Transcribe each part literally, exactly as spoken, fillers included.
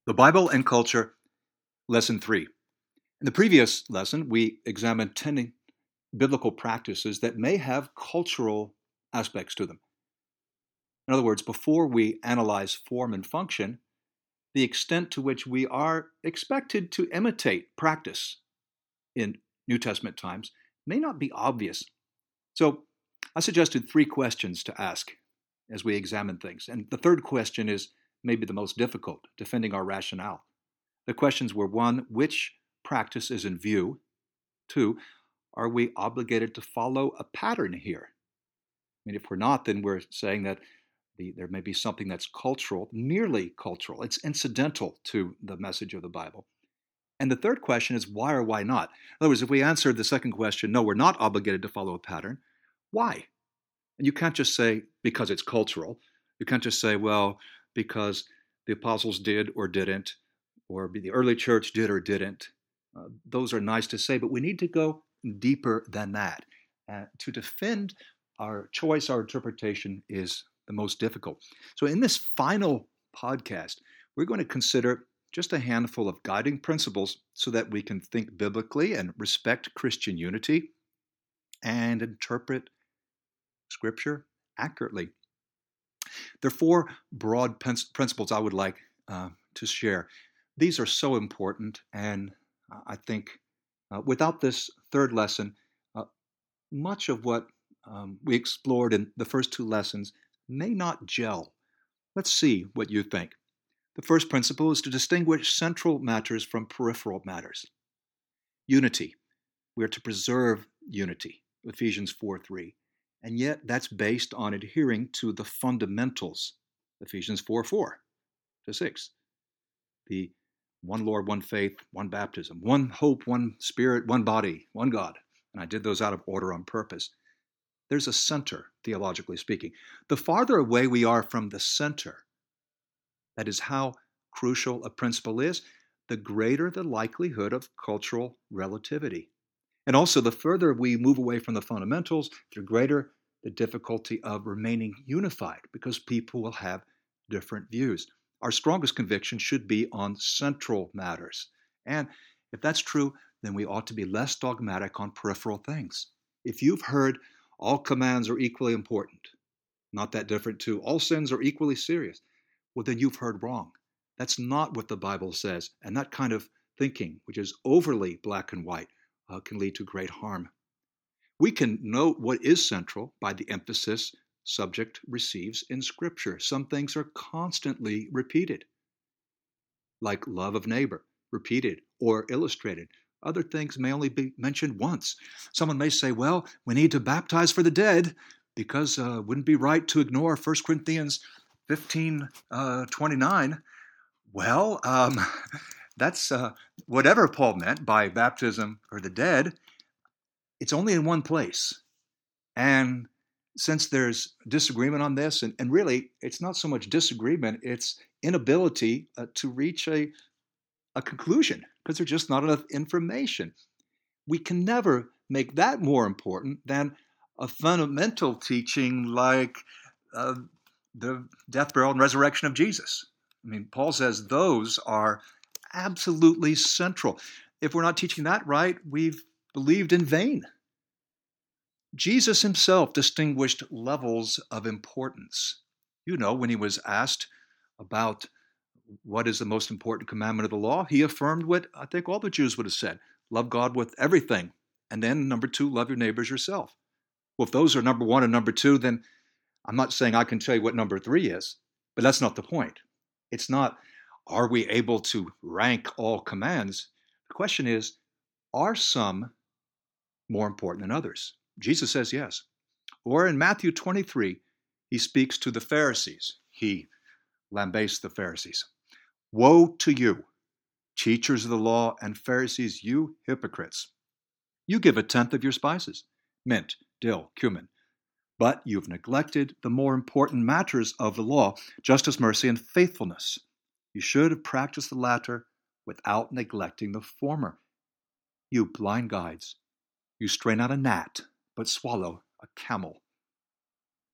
The Bible and Culture, Lesson three. In the previous lesson, we examined ten biblical practices that may have cultural aspects to them. In other words, before we analyze form and function, the extent to which we are expected to imitate practice in New Testament times may not be obvious. So I suggested three questions to ask as we examine things. And the third question is maybe the most difficult, defending our rationale. The questions were: one, which practice is in view? Two, are we obligated to follow a pattern here? I mean, if we're not, then we're saying that the, there may be something that's cultural, merely cultural. It's incidental to the message of the Bible. And the third question is why or why not? In other words, if we answered the second question, no, we're not obligated to follow a pattern, why? And you can't just say because it's cultural. You can't just say, well, because the apostles did or didn't, or the early church did or didn't. Uh, those are nice to say, but we need to go deeper than that. Uh, to defend our choice, our interpretation is the most difficult. So in this final podcast, we're going to consider just a handful of guiding principles so that we can think biblically and respect Christian unity and interpret Scripture accurately. There are four broad principles I would like uh, to share. These are so important, and I think uh, without this third lesson, uh, much of what um, we explored in the first two lessons may not gel. Let's see what you think. The first principle is to distinguish central matters from peripheral matters. Unity. We are to preserve unity, Ephesians four three. And yet that's based on adhering to the fundamentals, Ephesians four four to six. The one Lord, one faith, one baptism, one hope, one spirit, one body, one God. And I did those out of order on purpose. There's a center, theologically speaking. The farther away we are from the center, that is how crucial a principle is, the greater the likelihood of cultural relativity. And also, the further we move away from the fundamentals, the greater the difficulty of remaining unified, because people will have different views. Our strongest conviction should be on central matters. And if that's true, then we ought to be less dogmatic on peripheral things. If you've heard all commands are equally important, not that different to all sins are equally serious, well, then you've heard wrong. That's not what the Bible says. And that kind of thinking, which is overly black and white, uh, can lead to great harm. We can note what is central by the emphasis subject receives in Scripture. Some things are constantly repeated, like love of neighbor, repeated or illustrated. Other things may only be mentioned once. Someone may say, well, we need to baptize for the dead because uh, it wouldn't be right to ignore First Corinthians fifteen twenty-nine. Well, um, that's uh, whatever Paul meant by baptism for the dead. It's only in one place. And since there's disagreement on this, and, and really it's not so much disagreement, it's inability uh, to reach a, a conclusion because there's just not enough information. We can never make that more important than a fundamental teaching like uh, the death, burial, and resurrection of Jesus. I mean, Paul says those are absolutely central. If we're not teaching that right, we've believed in vain. Jesus himself distinguished levels of importance. You know, when he was asked about what is the most important commandment of the law, he affirmed what I think all the Jews would have said: love God with everything. And then number two, love your neighbors yourself. Well, if those are number one and number two, then I'm not saying I can tell you what number three is, but that's not the point. It's not, are we able to rank all commands? The question is, are some more important than others? Jesus says yes. Or in Matthew twenty-three, he speaks to the Pharisees. He lambastes the Pharisees. Woe to you, teachers of the law and Pharisees, you hypocrites! You give a tenth of your spices, mint, dill, cumin, but you've neglected the more important matters of the law, justice, mercy, and faithfulness. You should have practiced the latter without neglecting the former. You blind guides, you strain out a gnat, but swallow a camel.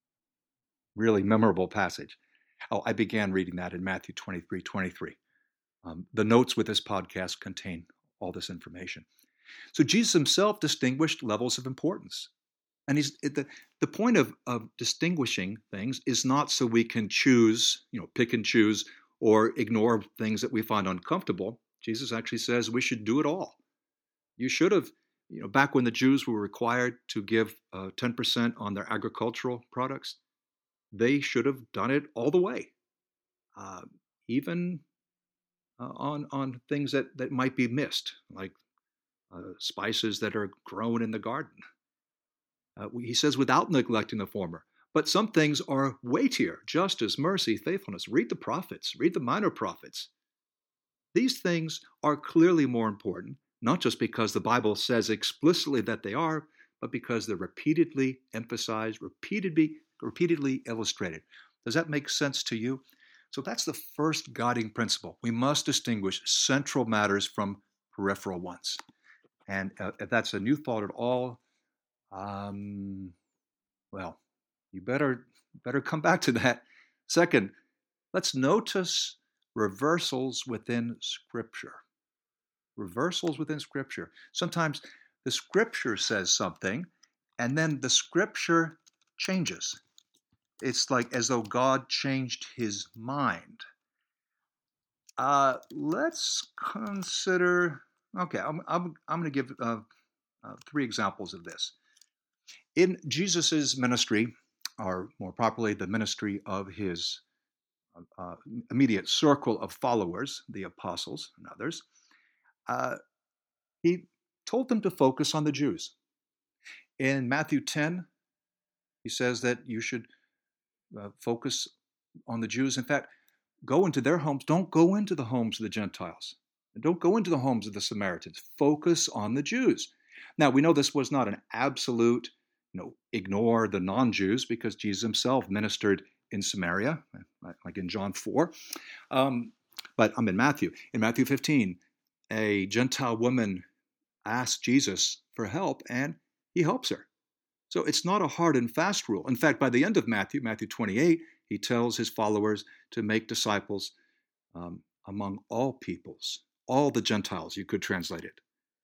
Really memorable passage. Oh, I began reading that in Matthew twenty-three twenty-three. Um, the notes with this podcast contain all this information. So Jesus himself distinguished levels of importance. And he's the, the point of, of distinguishing things is not so we can choose, you know, pick and choose or ignore things that we find uncomfortable. Jesus actually says we should do it all. You should have, you know, back when the Jews were required to give uh, ten percent on their agricultural products, they should have done it all the way, uh, even uh, on, on things that, that might be missed, like uh, spices that are grown in the garden. Uh, he says, without neglecting the former. But some things are weightier: justice, mercy, faithfulness. Read the prophets, read the minor prophets. These things are clearly more important, not just because the Bible says explicitly that they are, but because they're repeatedly emphasized, repeatedly, repeatedly illustrated. Does that make sense to you? So that's the first guiding principle. We must distinguish central matters from peripheral ones. And uh, if that's a new thought at all, um, well, you better better come back to that. Second, let's notice reversals within Scripture. Reversals within Scripture. Sometimes the Scripture says something, and then the Scripture changes. It's like as though God changed his mind. Uh, let's consider, okay, I'm, I'm, I'm going to give uh, uh, three examples of this. In Jesus' ministry, or more properly, the ministry of his uh, immediate circle of followers, the apostles and others, uh, he told them to focus on the Jews. In Matthew ten, he says that you should uh, focus on the Jews. In fact, go into their homes. Don't go into the homes of the Gentiles. Don't go into the homes of the Samaritans. Focus on the Jews. Now, we know this was not an absolute, you know, ignore the non-Jews, because Jesus himself ministered in Samaria, like in John four. Um, but I'm in Matthew. In Matthew fifteen, a Gentile woman asks Jesus for help, and he helps her. So it's not a hard and fast rule. In fact, by the end of Matthew, Matthew twenty-eight, he tells his followers to make disciples um, among all peoples, all the Gentiles, you could translate it.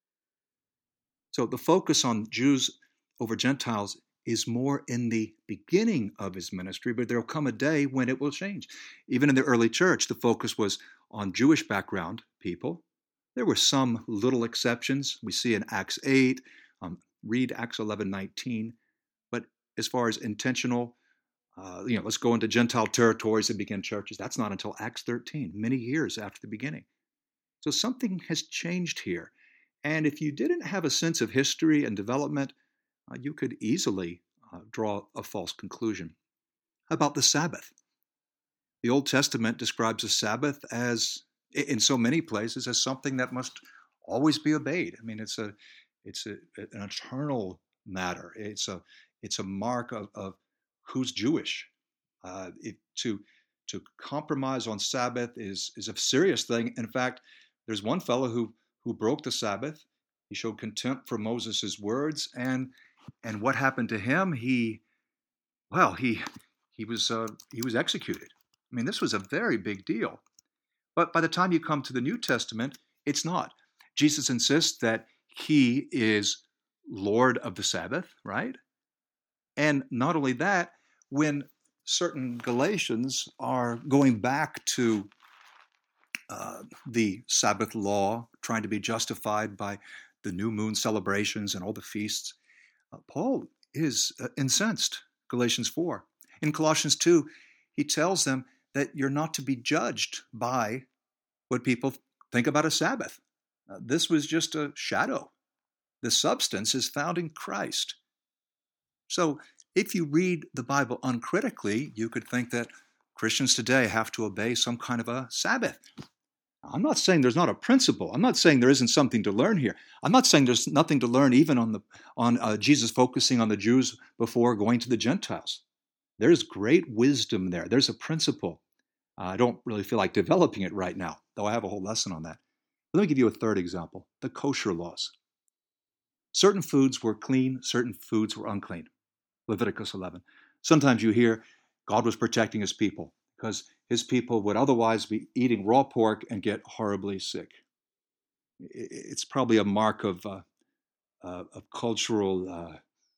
So the focus on Jews over Gentiles is more in the beginning of his ministry, but there will come a day when it will change. Even in the early church, the focus was on Jewish background people. There were some little exceptions. We see in Acts eight, um, read Acts eleven nineteen. But as far as intentional, uh, you know, let's go into Gentile territories and begin churches, that's not until Acts thirteen, many years after the beginning. So something has changed here. And if you didn't have a sense of history and development, uh, you could easily uh, draw a false conclusion. How about the Sabbath? The Old Testament describes the Sabbath as, in so many places, as something that must always be obeyed. I mean, it's a, it's a, an eternal matter. It's a, it's a mark of, of who's Jewish. Uh, it, to, to compromise on Sabbath is, is a serious thing. In fact, there's one fellow who, who broke the Sabbath. He showed contempt for Moses' words, and and what happened to him? He, well, he he was uh, he was executed. I mean, this was a very big deal. But by the time you come to the New Testament, it's not. Jesus insists that he is Lord of the Sabbath, right? And not only that, when certain Galatians are going back to uh, the Sabbath law, trying to be justified by the new moon celebrations and all the feasts, uh, Paul is uh, incensed. Galatians four. In Colossians two, he tells them that you're not to be judged by what people think about a Sabbath. Uh, this was just a shadow. The substance is found in Christ. So if you read the Bible uncritically, you could think that Christians today have to obey some kind of a Sabbath. I'm not saying there's not a principle. I'm not saying there isn't something to learn here. I'm not saying there's nothing to learn even on the on uh, Jesus focusing on the Jews before going to the Gentiles. There's great wisdom there. There's a principle. Uh, I don't really feel like developing it right now, though I have a whole lesson on that. Let me give you a third example, the kosher laws. Certain foods were clean, certain foods were unclean. Leviticus eleven. Sometimes you hear God was protecting his people because his people would otherwise be eating raw pork and get horribly sick. It's probably a mark of, uh, uh, of cultural, uh,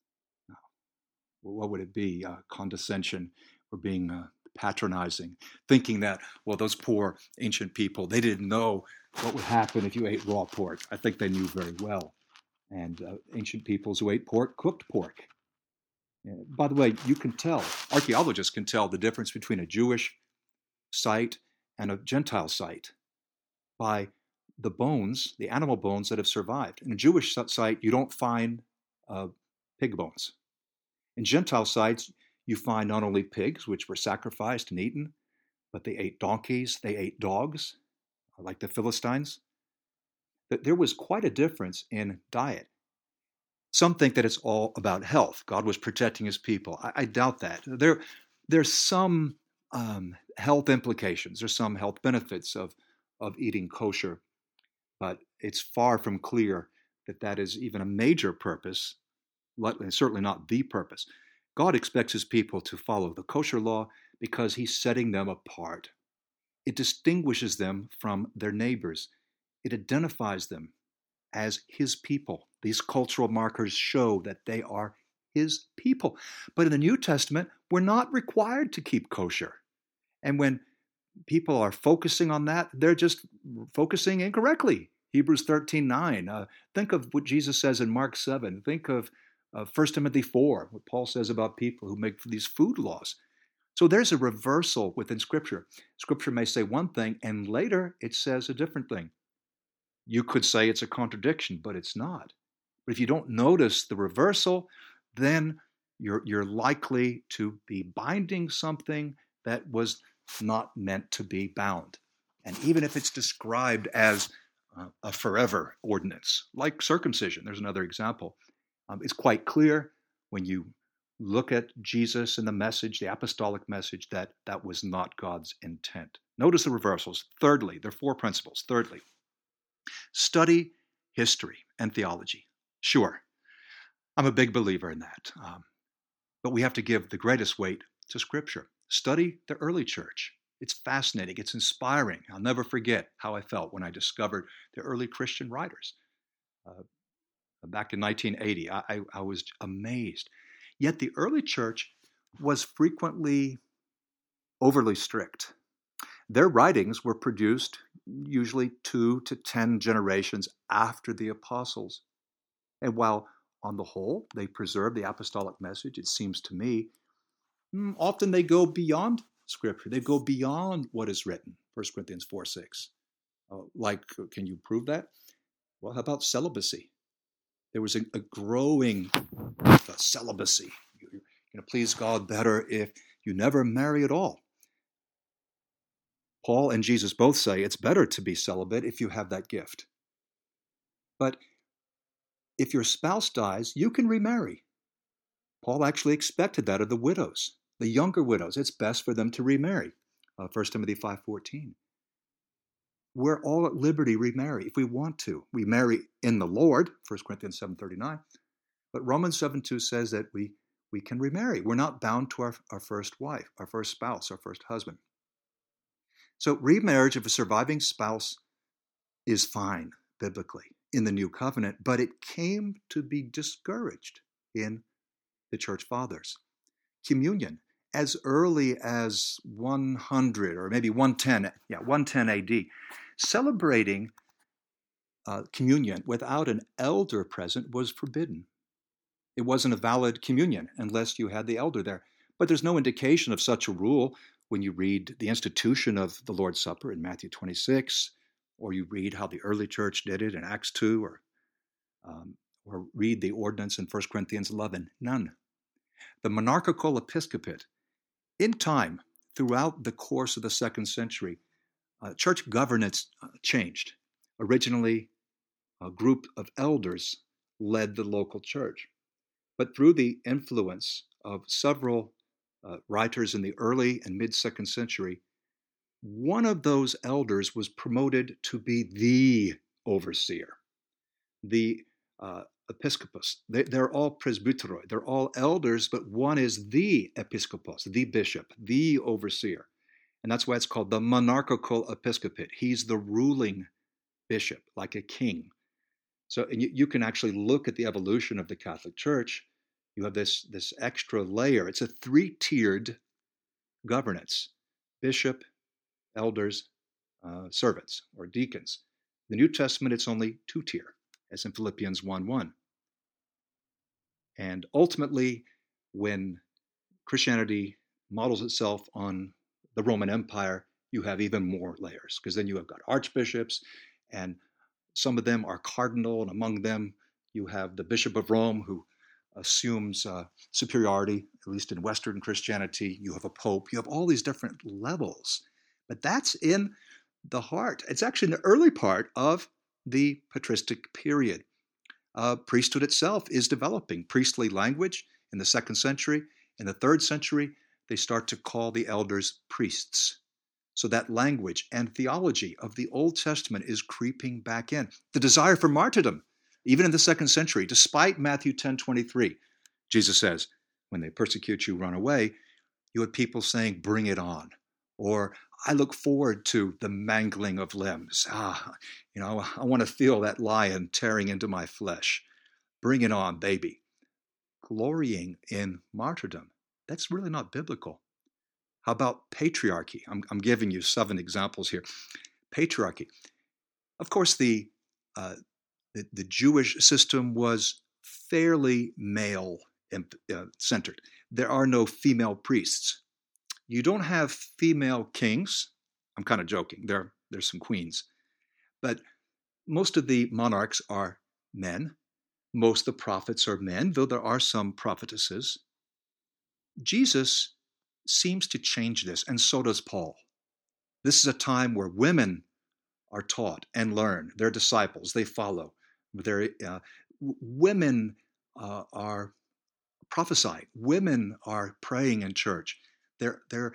what would it be, uh, condescension or being uh, patronizing, thinking that, well, those poor ancient people, they didn't know what would happen if you ate raw pork. I think they knew very well. And uh, ancient peoples who ate pork cooked pork. Uh, by the way, you can tell, archaeologists can tell the difference between a Jewish site and a Gentile site by the bones, the animal bones that have survived. In a Jewish site, you don't find uh, pig bones. In Gentile sites, you find not only pigs, which were sacrificed and eaten, but they ate donkeys, they ate dogs, like the Philistines. That there was quite a difference in diet. Some think that it's all about health. God was protecting his people. I, I doubt that. There, there's some um, health implications. There's some health benefits of, of eating kosher, but it's far from clear that that is even a major purpose, certainly not the purpose. God expects his people to follow the kosher law because he's setting them apart. It distinguishes them from their neighbors. It identifies them as his people. These cultural markers show that they are his people. But in the New Testament, we're not required to keep kosher. And when people are focusing on that, they're just focusing incorrectly. Hebrews thirteen nine. Uh, think of what Jesus says in Mark seven. Think of uh, First Timothy four, what Paul says about people who make these food laws. So there's a reversal within Scripture. Scripture may say one thing, and later it says a different thing. You could say it's a contradiction, but it's not. But if you don't notice the reversal, then you're, you're likely to be binding something that was not meant to be bound. And even if it's described as uh, a forever ordinance, like circumcision, there's another example, um, it's quite clear when you look at Jesus and the message, the apostolic message, that that was not God's intent. Notice the reversals. Thirdly, there are four principles. Thirdly, study history and theology. Sure, I'm a big believer in that. Um, but we have to give the greatest weight to Scripture. Study the early church. It's fascinating. It's inspiring. I'll never forget how I felt when I discovered the early Christian writers. Uh, back in nineteen eighty, I, I, I was amazed. Yet the early church was frequently overly strict. Their writings were produced usually two to ten generations after the apostles. And while on the whole they preserve the apostolic message, it seems to me, often they go beyond Scripture. They go beyond what is written, First Corinthians four six. Uh, like, can you prove that? Well, how about celibacy? There was a, a growing uh, celibacy. You're going to please God better if you never marry at all. Paul and Jesus both say it's better to be celibate if you have that gift. But if your spouse dies, you can remarry. Paul actually expected that of the widows, the younger widows. It's best for them to remarry. Uh, First Timothy five fourteen. We're all at liberty to remarry if we want to. We marry in the Lord, First Corinthians seven thirty-nine. But Romans seven two says that we, we can remarry. We're not bound to our, our first wife, our first spouse, our first husband. So remarriage of a surviving spouse is fine, biblically, in the New Covenant, but it came to be discouraged in the church fathers. Communion, as early as one hundred or maybe one ten, yeah, one ten A D, celebrating uh, communion without an elder present was forbidden. It wasn't a valid communion unless you had the elder there. But there's no indication of such a rule when you read the institution of the Lord's Supper in Matthew twenty-six, or you read how the early church did it in Acts two, or, um, or read the ordinance in First Corinthians eleven. None. The monarchical episcopate, in time, throughout the course of the second century, uh, church governance uh, changed. Originally, a group of elders led the local church. But through the influence of several uh, writers in the early and mid-second century, one of those elders was promoted to be the overseer, the uh, episcopos. They, they're all presbyteroi. They're all elders, but one is the episcopos, the bishop, the overseer. And that's why it's called the monarchical episcopate. He's the ruling bishop, like a king. So and you, you can actually look at the evolution of the Catholic Church. You have this, this extra layer. It's a three-tiered governance: bishop, elders, uh, servants, or deacons. The New Testament, it's only two-tier, as in Philippians one one. And ultimately, when Christianity models itself on the Roman Empire, you have even more layers, because then you have got archbishops, and some of them are cardinal, and among them you have the Bishop of Rome, who assumes uh, superiority, at least in Western Christianity. You have a pope. You have all these different levels. But that's in the heart. It's actually in the early part of the patristic period. Uh, priesthood itself is developing. Priestly language in the second century. In the third century, they start to call the elders priests. So that language and theology of the Old Testament is creeping back in. The desire for martyrdom, even in the second century, despite Matthew ten twenty-three, Jesus says, when they persecute you, run away. You had people saying, bring it on. Or, I look forward to the mangling of limbs. Ah, you know, I want to feel that lion tearing into my flesh. Bring it on, baby. Glorying in martyrdom. That's really not biblical. How about patriarchy? I'm, I'm giving you seven examples here. Patriarchy. Of course, the, uh, the, the Jewish system was fairly male-centered. There are no female priests. You don't have female kings. I'm kind of joking. There, there's some queens. But most of the monarchs are men. Most of the prophets are men, though there are some prophetesses. Jesus seems to change this, and so does Paul. This is a time where women are taught and learn. They're disciples. They follow. They're, uh, women uh, are prophesying. Women are praying in church. They're, they're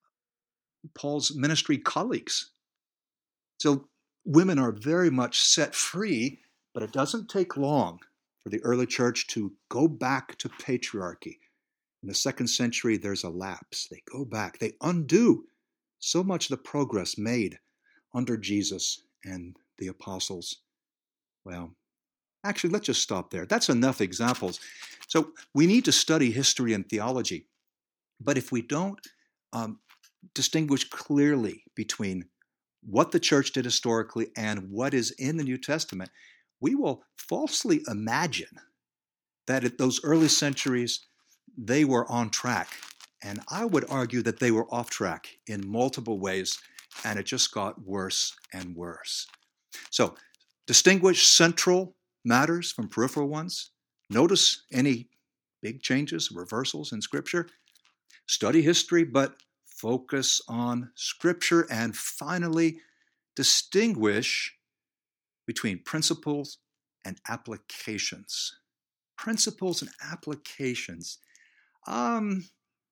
Paul's ministry colleagues. So women are very much set free, but it doesn't take long for the early church to go back to patriarchy. In the second century, there's a lapse. They go back. They undo so much of the progress made under Jesus and the apostles. Well, actually, let's just stop there. That's enough examples. So we need to study history and theology. But if we don't um, distinguish clearly between what the church did historically and what is in the New Testament, we will falsely imagine that at those early centuries, they were on track. And I would argue that they were off track in multiple ways, and it just got worse and worse. So, distinguish central matters from peripheral ones. Notice any big changes, reversals in Scripture. Study history, but focus on Scripture. And finally, distinguish between principles and applications. Principles and applications. Um,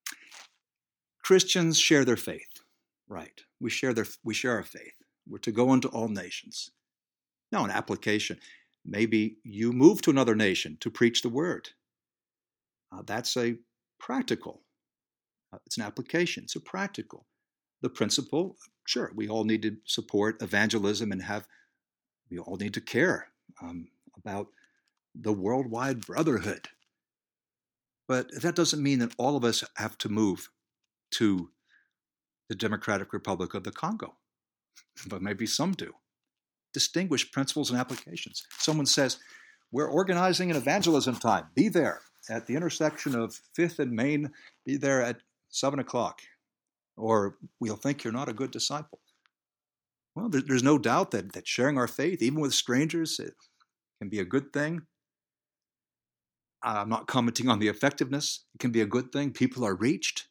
Christians share their faith, right? We share their we share our faith. We're to go into all nations. Now, an application. Maybe you move to another nation to preach the word. Uh, that's a practical. Uh, it's an application. It's a practical. The principle, sure, we all need to support evangelism and have, we all need to care um, about the worldwide brotherhood. But that doesn't mean that all of us have to move to the Democratic Republic of the Congo. But maybe some do. Distinguish principles and applications. Someone says, we're organizing an evangelism time. Be there at the intersection of fifth and Main. Be there at seven o'clock. Or we'll think you're not a good disciple. Well, there's no doubt that, that sharing our faith, even with strangers, it can be a good thing. I'm not commenting on the effectiveness. It can be a good thing. People are reached.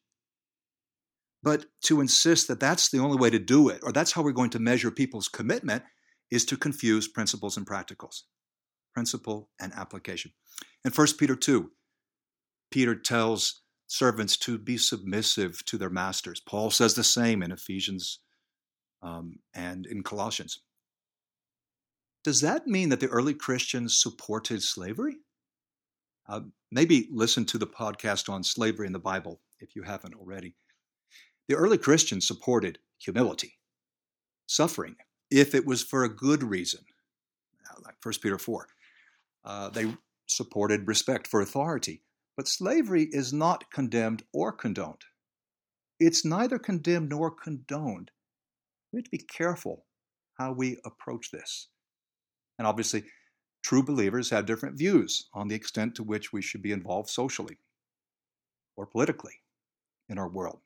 But to insist that that's the only way to do it, or that's how we're going to measure people's commitment, is to confuse principles and practicals. Principle and application. In First Peter two, Peter tells servants to be submissive to their masters. Paul says the same in Ephesians um, and in Colossians. Does that mean that the early Christians supported slavery? Uh, maybe listen to the podcast on slavery in the Bible if you haven't already. The early Christians supported humility, suffering, if it was for a good reason, like First Peter four. Uh, they supported respect for authority. But slavery is not condemned or condoned. It's neither condemned nor condoned. We have to be careful how we approach this. And obviously, true believers have different views on the extent to which we should be involved socially or politically in our world.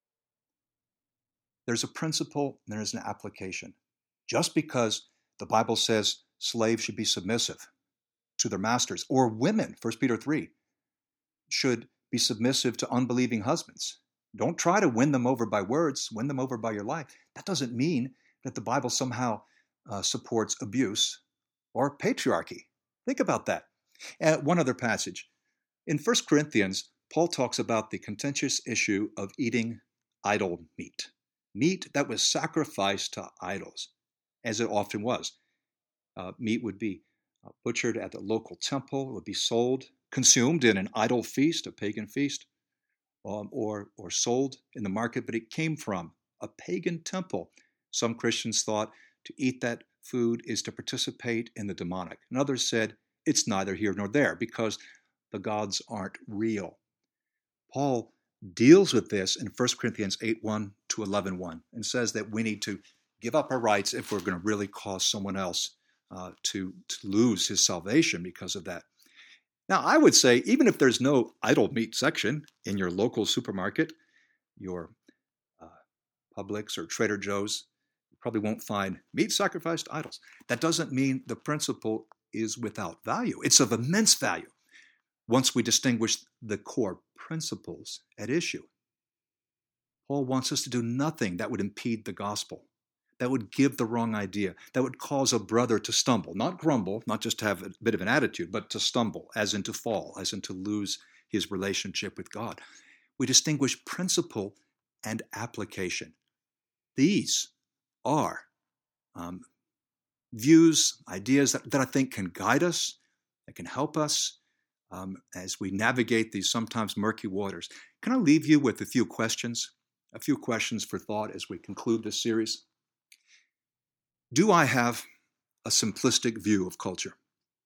There's a principle and there's an application. Just because the Bible says slaves should be submissive to their masters, or women, First Peter three, should be submissive to unbelieving husbands. Don't try to win them over by words, win them over by your life. That doesn't mean that the Bible somehow uh, supports abuse or patriarchy. Think about that. Uh, one other passage. In First Corinthians, Paul talks about the contentious issue of eating idol meat, meat that was sacrificed to idols, as it often was. Uh, meat would be uh, butchered at the local temple, it would be sold, consumed in an idol feast, a pagan feast, um, or, or sold in the market, but it came from a pagan temple. Some Christians thought to eat that food is to participate in the demonic. And others said it's neither here nor there because the gods aren't real. Paul deals with this in First Corinthians eight one to eleven one and says that we need to give up our rights if we're going to really cause someone else uh, to, to lose his salvation because of that. Now, I would say, even if there's no idol meat section in your local supermarket, your uh, Publix or Trader Joe's, you probably won't find meat sacrificed to idols. That doesn't mean the principle is without value. It's of immense value once we distinguish the core principles at issue. Paul wants us to do nothing that would impede the gospel, that would give the wrong idea, that would cause a brother to stumble, not grumble, not just to have a bit of an attitude, but to stumble, as in to fall, as in to lose his relationship with God. We distinguish principle and application. These are um, views, ideas that, that I think can guide us, that can help us um, as we navigate these sometimes murky waters. Can I leave you with a few questions, a few questions for thought as we conclude this series? Do I have a simplistic view of culture?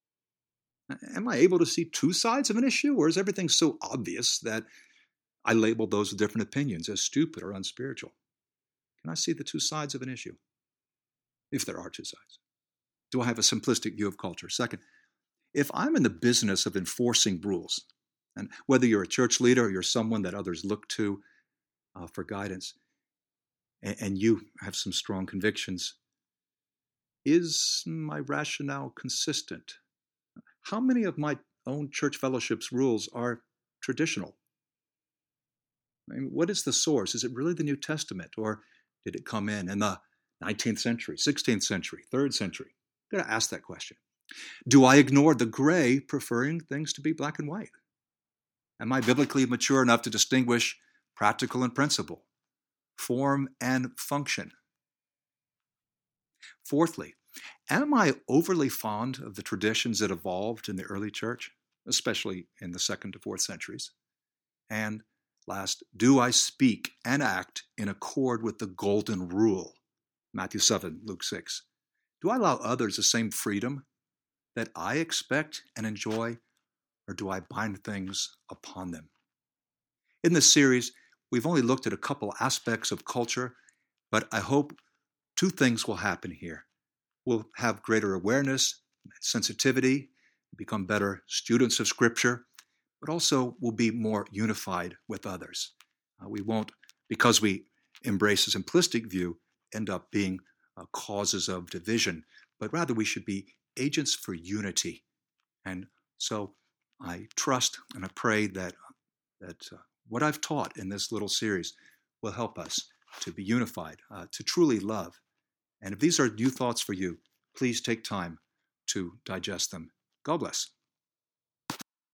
Am I able to see two sides of an issue, or is everything so obvious that I label those with different opinions as stupid or unspiritual? Can I see the two sides of an issue, if there are two sides? Do I have a simplistic view of culture? Second, if I'm in the business of enforcing rules, and whether you're a church leader or you're someone that others look to uh, for guidance, and, and you have some strong convictions, is my rationale consistent? How many of my own church fellowship's rules are traditional? I mean, what is the source? Is it really the New Testament, or did it come in in the nineteenth century, sixteenth century, third century? I've got to ask that question. Do I ignore the gray, preferring things to be black and white? Am I biblically mature enough to distinguish practical and principle, form and function? Fourthly, am I overly fond of the traditions that evolved in the early church, especially in the second to fourth centuries? And last, do I speak and act in accord with the golden rule, Matthew seven, Luke six? Do I allow others the same freedom that I expect and enjoy, or do I bind things upon them? In this series, we've only looked at a couple aspects of culture, but I hope two things will happen here. We'll have greater awareness, sensitivity, become better students of Scripture, but also we'll be more unified with others. Uh, we won't, because we embrace a simplistic view, end up being uh, causes of division, but rather we should be agents for unity. And so I trust and I pray that, that uh, what I've taught in this little series will help us to be unified, uh, to truly love. And if these are new thoughts for you, please take time to digest them. God bless.